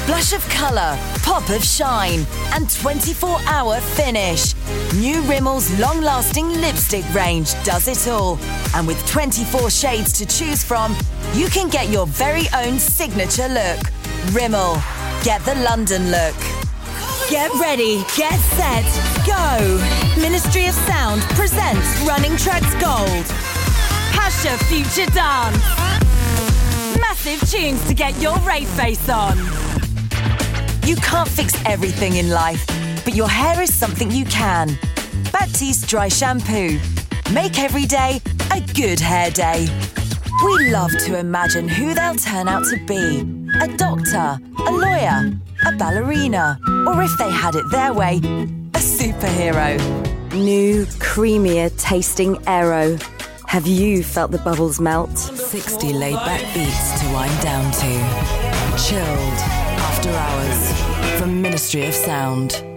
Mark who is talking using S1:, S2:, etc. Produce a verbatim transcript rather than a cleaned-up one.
S1: Splash of colour, pop of shine, and twenty-four hour finish. New Rimmel's long-lasting lipstick range does it all. And with twenty-four shades to choose from, you can get your very own signature look. Rimmel. Get the London look. Get ready, get set, go! Ministry of Sound presents Running Tracks Gold. Pasha Future Dance. Massive tunes to get your rave face on. You can't fix everything in life, but your hair is something you can. Baptiste Dry Shampoo. Make every day a good hair day. We love to imagine who they'll turn out to be. A doctor, a lawyer, a ballerina, or if they had it their way, a superhero. New, creamier tasting Aero. Have you felt the bubbles melt?
S2: sixty laid-back beats to wind down to. Chilled After Hours from Ministry of Sound.